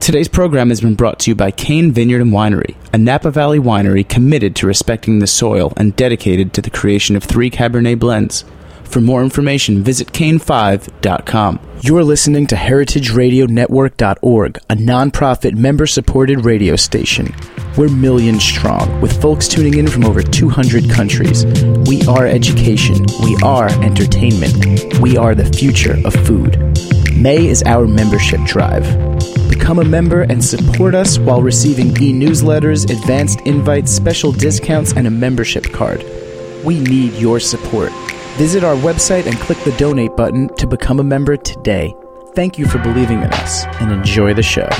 Today's program has been brought to you by Kane Vineyard and Winery, a Napa Valley winery committed to respecting the soil and dedicated to the creation of 3 Cabernet blends. For more information, visit kane5.com. You're listening to heritageradionetwork.org, a nonprofit member-supported radio station. We're millions strong, with folks tuning in from over 200 countries. We are education. We are entertainment. We are the future of food. May is our membership drive. Become a member and support us while receiving e-newsletters, advanced invites, special discounts, and a membership card. We need your support. Visit our website and click the donate button to become a member today. Thank you for believing in us, and enjoy the show.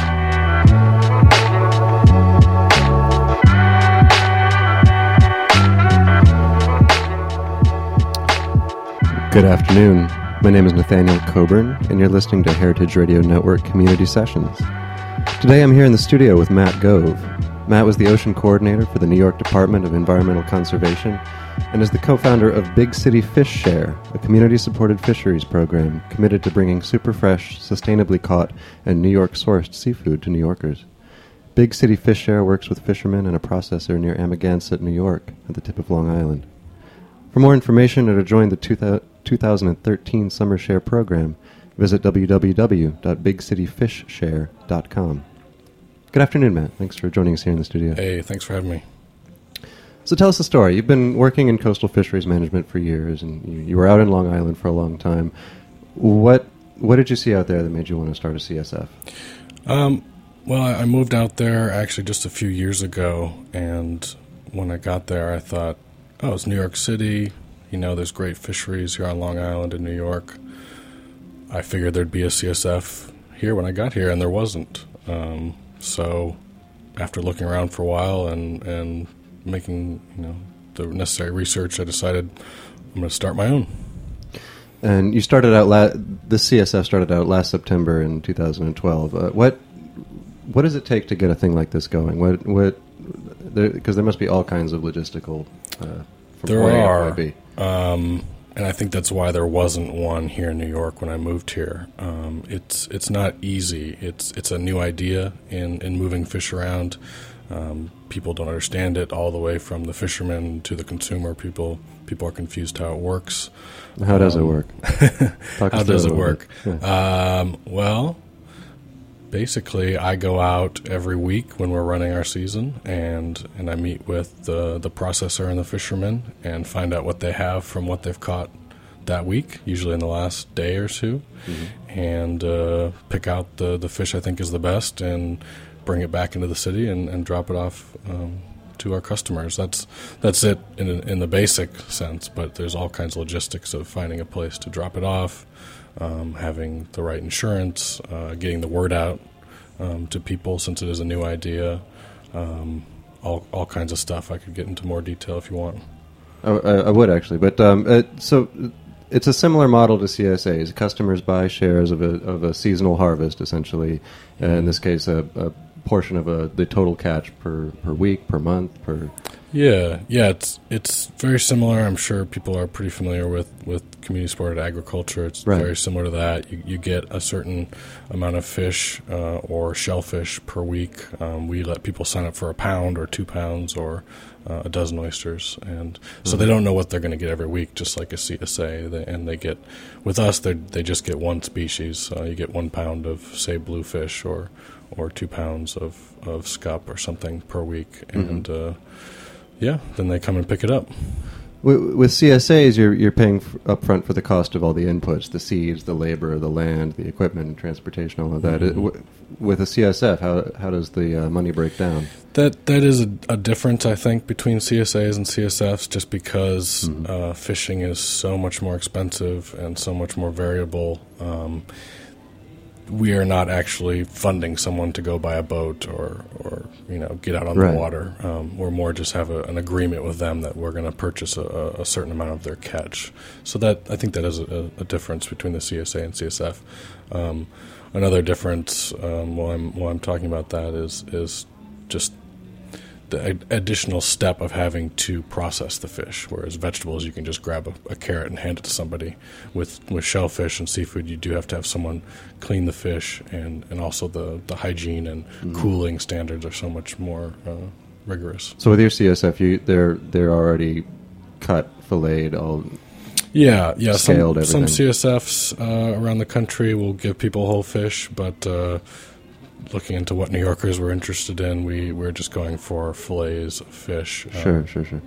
Good afternoon. My name is Nathaniel Coburn, and you're listening to Heritage Radio Network Community Sessions. Today I'm here in the studio with Matt Gove. Matt was the ocean coordinator for the New York Department of Environmental Conservation and is the co-founder of Big City Fish Share, a community-supported fisheries program committed to bringing super fresh, sustainably caught, and New York-sourced seafood to New Yorkers. Big City Fish Share works with fishermen and a processor near Amagansett, New York, at the tip of Long Island. For more information or to join the 2013 Summer Share program, visit www.bigcityfishshare.com. Good afternoon, Matt. Thanks for joining us here in the studio. Hey, thanks for having me. So tell us the story. You've been working in coastal fisheries management for years, and you were out in Long Island for a long time. What did you see out there that made you want to start a CSF? Well, I moved out there actually just a few years ago, and when I got there, I thought, oh, it's New York City. You know, there's great fisheries here on Long Island in New York. I figured there'd be a CSF here when I got here, and there wasn't. So after looking around for a while and making, the necessary research, I decided I'm going to start my own. And you started out, the CSF started out last September in 2012. What does it take to get a thing like this going? Because there must be all kinds of logistical from there point are, A to B. And I think that's why there wasn't one here in New York when I moved here. It's not easy. It's a new idea in moving fish around. People don't understand it all the way from the fishermen to the consumer. People are confused how it works. How does it work? How does it work? Yeah. Well, basically, I go out every week when we're running our season, and I meet with the processor and the fishermen and find out what they have from what they've caught that week, usually in the last day or two, and pick out the fish I think is the best and bring it back into the city and drop it off to our customers. That's it in the basic sense, but there's all kinds of logistics of finding a place to drop it off, having the right insurance, getting the word out to people since it is a new idea, all kinds of stuff. I could get into more detail if you want. I would actually, but so it's a similar model to CSAs. Customers buy shares of a seasonal harvest, essentially. In this case, a portion of the total catch per week, per month, per. Yeah, it's very similar. I'm sure people are pretty familiar with community-supported agriculture. It's right. Very similar to that. You get a certain amount of fish or shellfish per week. We let people sign up for a pound or 2 pounds or a dozen oysters, and so they don't know what they're going to get every week, just like a CSA. And they get, with us, they just get one species. You get 1 pound of, say, bluefish or 2 pounds of scup or something per week, and then they come and pick it up. With CSAs, you're paying up front for the cost of all the inputs, the seeds, the labor, the land, the equipment, and transportation, all of that. With a CSF, how does the money break down? That is a difference, I think, between CSAs and CSFs, just because fishing is so much more expensive and so much more variable. We are not actually funding someone to go buy a boat or get out on the water. We're more just have an agreement with them that we're going to purchase a certain amount of their catch. So I think that is a difference between the CSA and CSF. Another difference while I'm talking about that is just the additional step of having to process the fish, whereas vegetables, you can just grab a carrot and hand it to somebody. With shellfish and seafood, you do have to have someone clean the fish, and also the hygiene and cooling standards are so much more rigorous. So with your CSF, they're already cut, filleted, all yeah. scaled, Some everything. CSFs around the country will give people whole fish, but looking into what New Yorkers were interested in, we're just going for fillets of fish. Sure.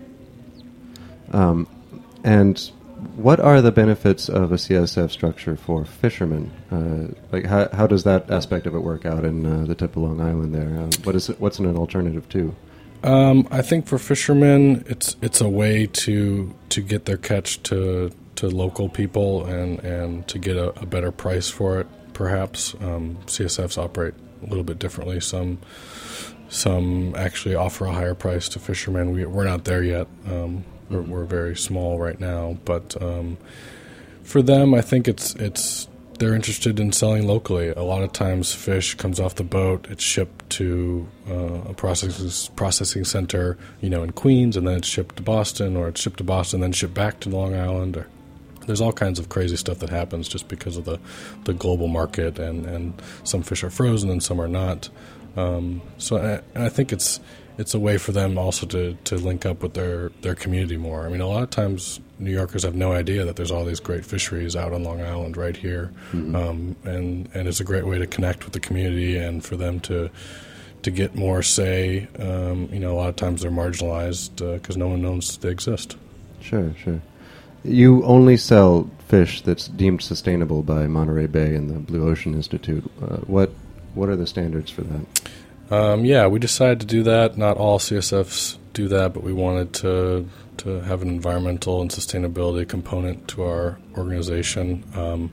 And what are the benefits of a CSF structure for fishermen? Like, how does that aspect of it work out in the tip of Long Island there? What's an alternative to? I think for fishermen, it's a way to get their catch to local people and to get a better price for it. Perhaps CSFs operate a little bit differently. Some actually offer a higher price to fishermen. We're not there yet. We're very small right now, but for them, I think it's they're interested in selling locally. A lot of times, fish comes off the boat, it's shipped to a processing center, in Queens, and then it's shipped to Boston, or it's shipped to Boston, then shipped back to Long Island. Or there's all kinds of crazy stuff that happens just because of the global market, and some fish are frozen and some are not. So I think it's a way for them also to link up with their community more. I mean, a lot of times New Yorkers have no idea that there's all these great fisheries out on Long Island right here, and it's a great way to connect with the community and for them to get more say. A lot of times they're marginalized because no one knows they exist. Sure. You only sell fish that's deemed sustainable by Monterey Bay and the Blue Ocean Institute. What are the standards for that? We decided to do that. Not all CSFs do that, but we wanted to have an environmental and sustainability component to our organization.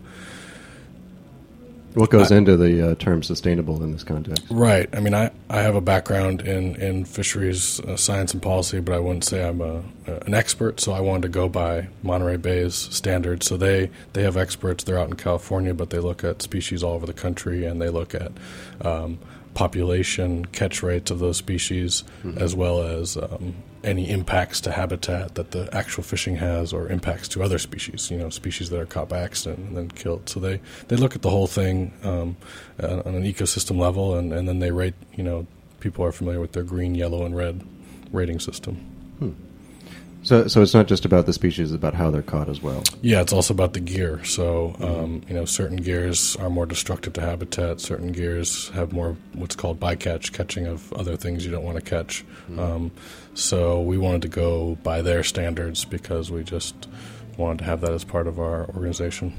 What goes into the term sustainable in this context? Right. I mean, I have a background in fisheries science and policy, but I wouldn't say I'm an expert, so I wanted to go by Monterey Bay's standards. So they have experts. They're out in California, but they look at species all over the country, and they look at population, catch rates of those species, as well as any impacts to habitat that the actual fishing has, or impacts to other species, species that are caught by accident and then killed. So they look at the whole thing on an ecosystem level, and then they rate, people are familiar with their green, yellow, and red rating system. So it's not just about the species, it's about how they're caught as well. Yeah, it's also about the gear. So, certain gears are more destructive to habitat. Certain gears have more what's called bycatch, catching of other things you don't want to catch. So we wanted to go by their standards because we just wanted to have that as part of our organization.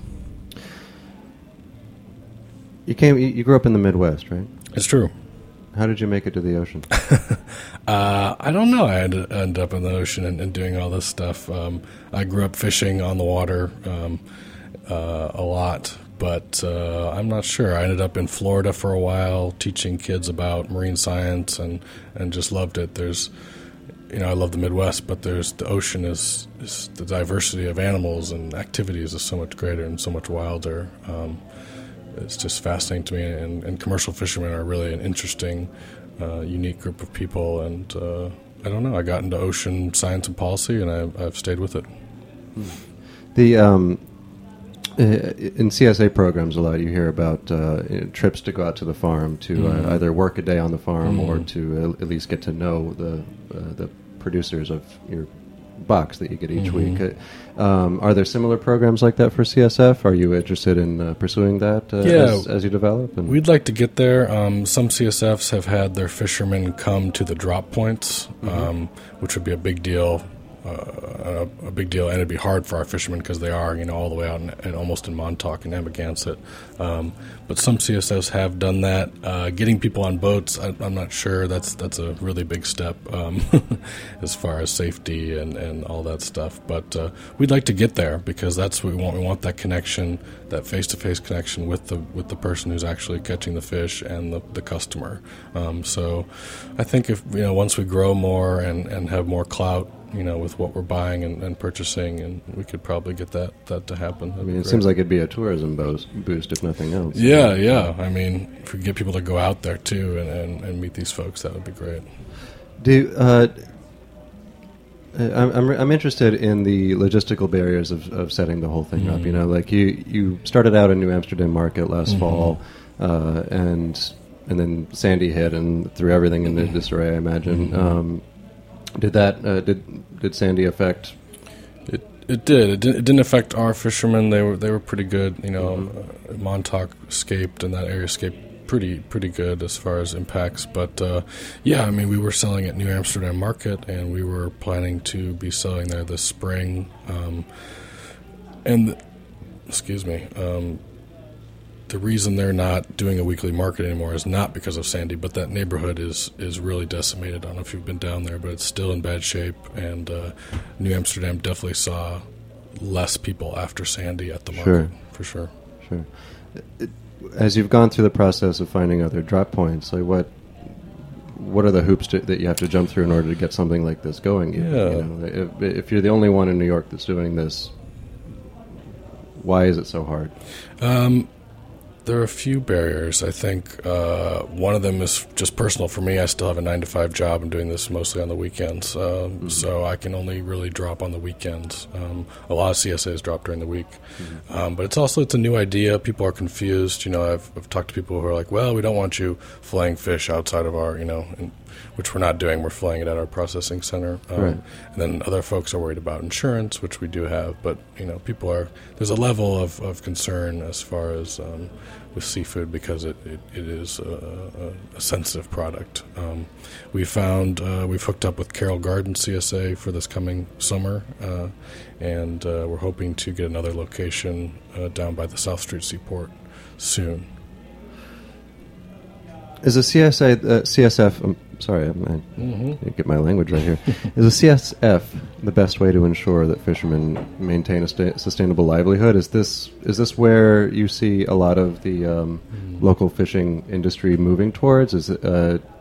You grew up in the Midwest, right? It's true. How did you make it to the ocean? I don't know. I ended up in the ocean and doing all this stuff. I grew up fishing on the water a lot, but I'm not sure. I ended up in Florida for a while teaching kids about marine science and just loved it. I love the Midwest, but the ocean is the diversity of animals and activities is so much greater and so much wilder. It's just fascinating to me, and commercial fishermen are really an interesting, unique group of people, and I don't know, I got into ocean science and policy, and I've stayed with it. The in CSA programs a lot you hear about trips to go out to the farm to either work a day on the farm or to at least get to know the producers of your box that you get each week. Are there similar programs like that for CSF? Are you interested in pursuing that as you develop? And we'd like to get there. Some CSFs have had their fishermen come to the drop points, which would be a big deal. And it'd be hard for our fishermen because they are, all the way out and almost in Montauk and Amagansett. But some CSFs have done that. Getting people on boats, I'm not sure. That's a really big step as far as safety and all that stuff. But we'd like to get there because that's what we want. We want that connection, that face-to-face connection with the person who's actually catching the fish and the customer. So I think if once we grow more and have more clout, with what we're buying and purchasing, and we could probably get that to happen. I mean, it seems like it'd be a tourism boost, if nothing else. Yeah. I mean, if we get people to go out there, too, and meet these folks, that would be great. I'm interested in the logistical barriers of setting the whole thing up. You know, like you started out in New Amsterdam Market last fall, and then Sandy hit and threw everything into disarray, I imagine. Did Sandy affect? It did. It didn't affect our fishermen. They were pretty good. You know, Montauk escaped, and that area escaped pretty good as far as impacts. But yeah, I mean, we were selling at New Amsterdam Market, and we were planning to be selling there this spring. The reason they're not doing a weekly market anymore is not because of Sandy, but that neighborhood is really decimated. I don't know if you've been down there, but it's still in bad shape, and New Amsterdam definitely saw less people after Sandy at the market, for sure. Sure. As you've gone through the process of finding other drop points, like what are the hoops that you have to jump through in order to get something like this going? You know, if you're the only one in New York that's doing this, why is it so hard? There are a few barriers. I think one of them is just personal for me. I still have a 9-to-5 job. I'm doing this mostly on the weekends, so I can only really drop on the weekends. A lot of CSAs drop during the week, but it's a new idea. People are confused. You know, I've talked to people who are like, "Well, we don't want you filleting fish outside of our, which we're not doing. We're filleting it at our processing center." Right. And then other folks are worried about insurance, which we do have, but there's a level of concern as far as with seafood because it is a sensitive product. We've hooked up with Carroll Garden CSA for this coming summer, and we're hoping to get another location down by the South Street Seaport soon. Is a CSF? Sorry, I get my language right here. Is a CSF the best way to ensure that fishermen maintain a sustainable livelihood? Is this where you see a lot of the local fishing industry moving towards? Is it?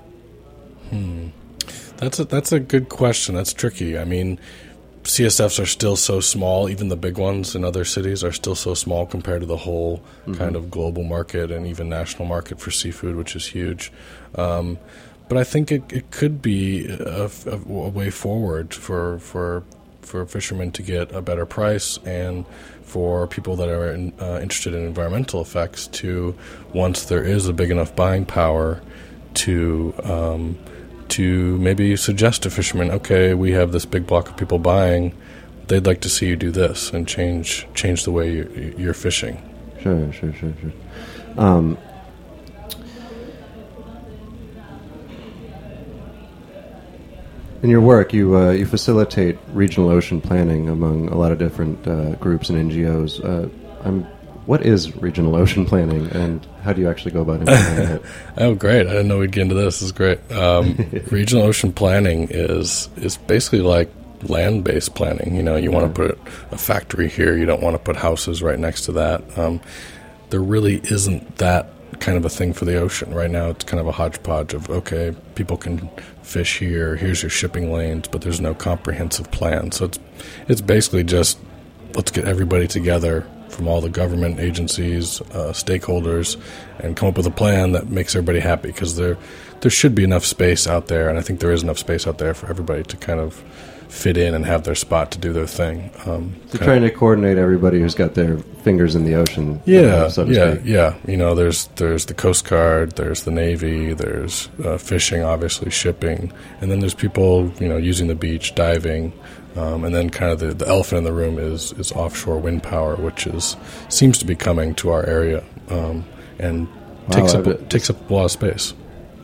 That's a good question. That's tricky. I mean, CSFs are still so small. Even the big ones in other cities are still so small compared to the whole kind of global market and even national market for seafood, which is huge. But I think it could be a way forward for fishermen to get a better price, and for people that are interested in environmental effects to, once there is a big enough buying power, to maybe suggest to fishermen, okay, we have this big block of people buying, they'd like to see you do this and change the way you're fishing. Sure. In your work, you facilitate regional ocean planning among a lot of different groups and NGOs. What is regional ocean planning, and how do you actually go about implementing it? Oh, great! I didn't know we'd get into this. This is great. Regional ocean planning is basically like land-based planning. You know, you want to put a factory here. You don't want to put houses right next to that. There really isn't that kind of a thing for the ocean right now. It's kind of a hodgepodge of, okay, people can fish here, here's your shipping lanes, but there's no comprehensive plan. So it's basically just, let's get everybody together from all the government agencies, stakeholders, and come up with a plan that makes everybody happy, because there should be enough space out there, and I think there is enough space out there for everybody to kind of fit in and have their spot to do their thing. So trying to coordinate everybody who's got their fingers in the ocean. So to speak. Yeah. You know, there's the Coast Guard, there's the Navy, there's fishing, obviously, shipping, and then there's people, using the beach, diving, and then kind of the elephant in the room is offshore wind power, which seems to be coming to our area, and takes up a lot of space.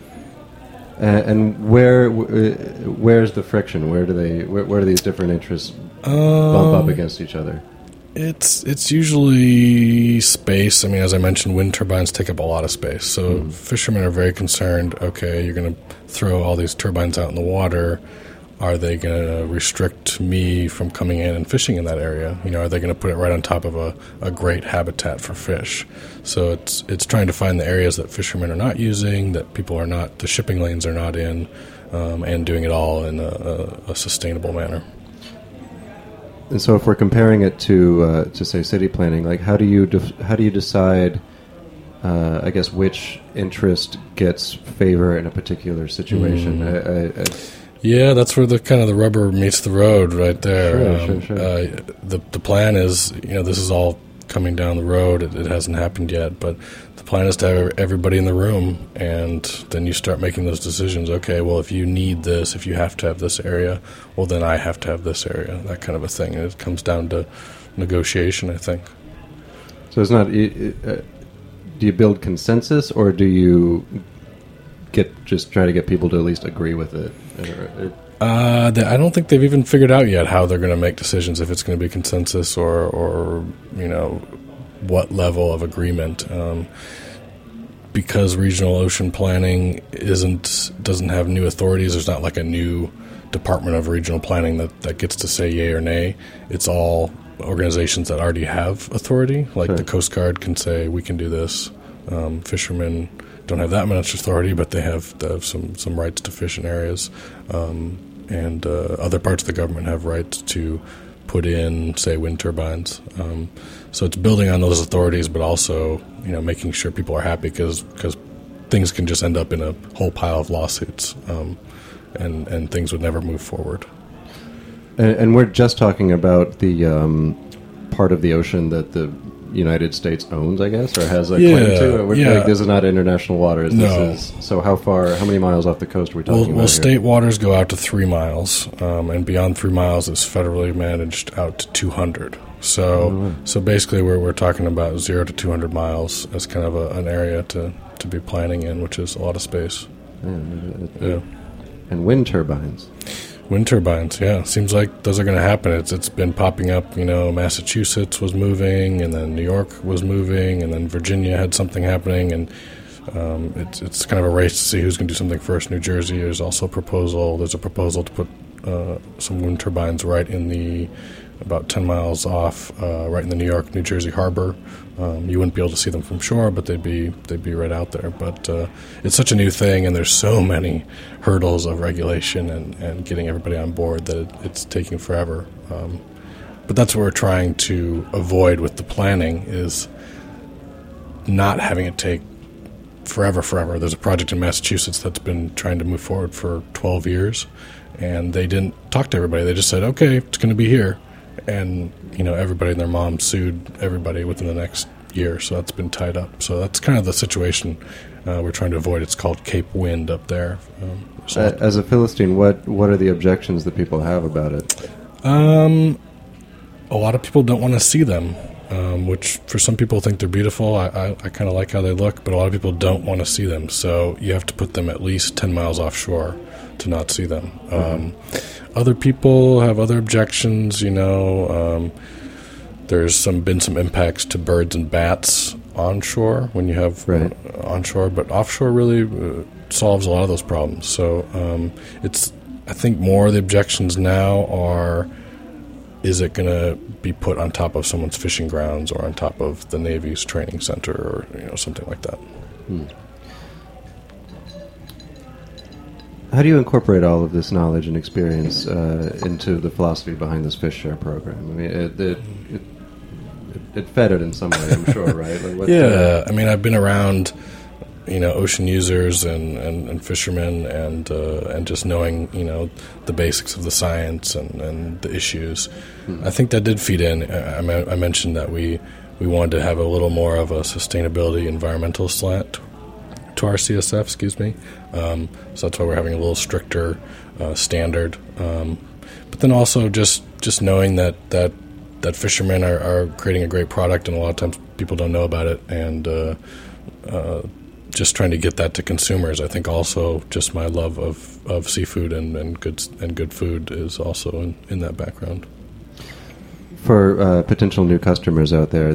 And where's the friction? Where do these different interests bump up against each other? It's usually space. I mean, as I mentioned, wind turbines take up a lot of space. So fishermen are very concerned, okay, you're going to throw all these turbines out in the water. Are they going to restrict me from coming in and fishing in that area? Are they going to put it right on top of a great habitat for fish? So it's trying to find the areas that fishermen are not using, that people are not, the shipping lanes are not in, and doing it all in a sustainable manner. And so, if we're comparing it to say city planning, like how do you decide? I guess which interest gets favor in a particular situation? Yeah, that's where the kind of the rubber meets the road right there. Sure. The plan is, this is all coming down the road. It hasn't happened yet, but the plan is to have everybody in the room, and then you start making those decisions. Okay, well, if you need this, if you have to have this area, well, then I have to have this area, that kind of a thing. And it comes down to negotiation, I think. So it's not... do you build consensus, or do you just try to get people to at least agree with it? I don't think they've even figured out yet how they're going to make decisions, if it's going to be consensus or what level of agreement. Because regional ocean planning doesn't have new authorities. There's not like a new Department of Regional Planning that gets to say yay or nay. It's all organizations that already have authority. Like the Coast Guard can say we can do this. Fishermen don't have that much authority, but they have some rights to fish in areas, and other parts of the government have rights to put in, say, wind turbines. So it's building on those authorities, but also making sure people are happy, because things can just end up in a whole pile of lawsuits, and things would never move forward. And we're just talking about the part of the ocean that the United States owns, I guess, or has a claim to. Like, this is not international waters. No. So how many miles off the coast are we talking about? Well, state waters go out to 3 miles, and beyond 3 miles is federally managed out to 200. So basically we're talking about 0 to 200 miles as kind of an area to be planning in, which is a lot of space. Yeah. And wind turbines. Wind turbines, yeah. Seems like those are going to happen. It's been popping up. Massachusetts was moving, and then New York was moving, and then Virginia had something happening, and it's kind of a race to see who's going to do something first. New Jersey, there's also a proposal. There's a proposal to put some wind turbines right in about 10 miles off, right in the New York-New Jersey harbor. You wouldn't be able to see them from shore, but they'd be right out there. But it's such a new thing, and there's so many hurdles of regulation and getting everybody on board that it's taking forever. But that's what we're trying to avoid with the planning, is not having it take forever. There's a project in Massachusetts that's been trying to move forward for 12 years, and they didn't talk to everybody. They just said, okay, it's going to be here. And, everybody and their mom sued everybody within the next year, so that's been tied up. So that's kind of the situation we're trying to avoid. It's called Cape Wind up there. As a Philistine, what are the objections that people have about it? A lot of people don't want to see them, which for some people think they're beautiful. I kind of like how they look, but a lot of people don't want to see them. So you have to put them at least 10 miles offshore to not see them. Other people have other objections. There's been some impacts to birds and bats onshore when you have onshore, but offshore really solves a lot of those problems. So I think more of the objections now are, is it going to be put on top of someone's fishing grounds or on top of the Navy's training center or something like that? How do you incorporate all of this knowledge and experience into the philosophy behind this Fish Share program? I mean, it fed it in some way, I'm sure, right? I mean, I've been around, ocean users and fishermen and just knowing, the basics of the science and the issues. I think that did feed in. I mentioned that we wanted to have a little more of a sustainability environmental slant to our CSF, so that's why we're having a little stricter standard. But then also just knowing that fishermen are creating a great product, and a lot of times people don't know about it, and just trying to get that to consumers. I think also just my love of seafood and good food is also in that background. For potential new customers out there,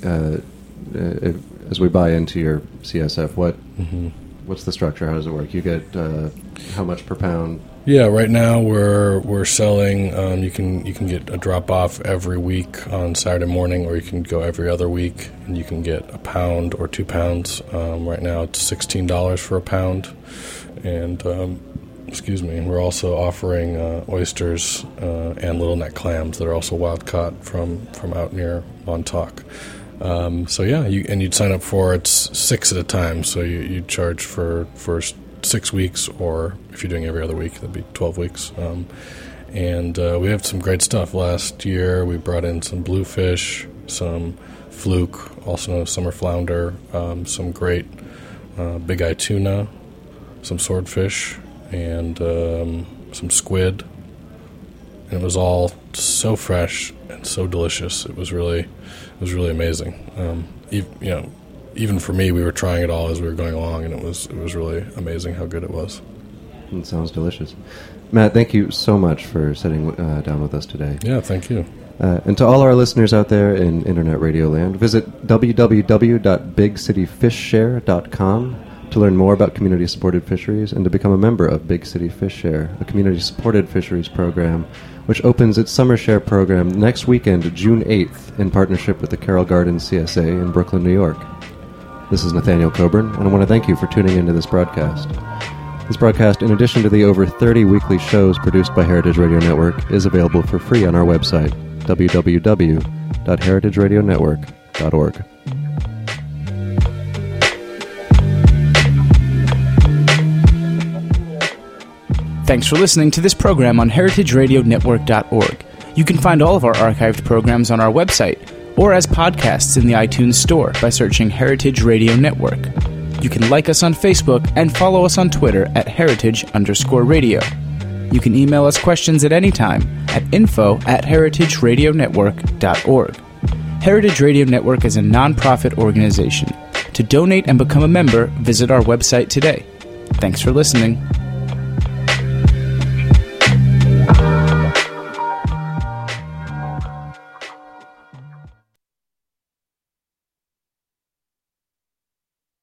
as we buy into your CSF, what's the structure? How does it work? You get how much per pound? Yeah, right now we're selling. You can get a drop off every week on Saturday morning, or you can go every other week, and you can get a pound or 2 pounds. Right now it's $16 for a pound, and we're also offering oysters and little neck clams that are also wild caught from out near Montauk. You'd sign up for it's 6 at a time. So you charge for 6 weeks, or if you're doing every other week, that'd be 12 weeks. And we have some great stuff. Last year, we brought in some bluefish, some fluke, also summer flounder, some great big eye tuna, some swordfish, and some squid. And it was all so fresh and so delicious. It was really amazing. Even for me, we were trying it all as we were going along, and it was really amazing how good it was. It sounds delicious. Matt, thank you so much for sitting down with us today. Yeah, thank you. And to all our listeners out there in Internet Radio Land, visit www.bigcityfishshare.com to learn more about community-supported fisheries and to become a member of Big City Fish Share, a community-supported fisheries program which opens its Summer Share program next weekend, June 8th, in partnership with the Carroll Gardens CSA in Brooklyn, New York. This is Nathaniel Coburn, and I want to thank you for tuning into this broadcast. This broadcast, in addition to the over 30 weekly shows produced by Heritage Radio Network, is available for free on our website, www.heritageradionetwork.org. Thanks for listening to this program on heritageradionetwork.org. You can find all of our archived programs on our website or as podcasts in the iTunes Store by searching Heritage Radio Network. You can like us on Facebook and follow us on Twitter at @heritage_radio. You can email us questions at any time at info@heritageradionetwork.org. Heritage Radio Network is a non-profit organization. To donate and become a member, visit our website today. Thanks for listening.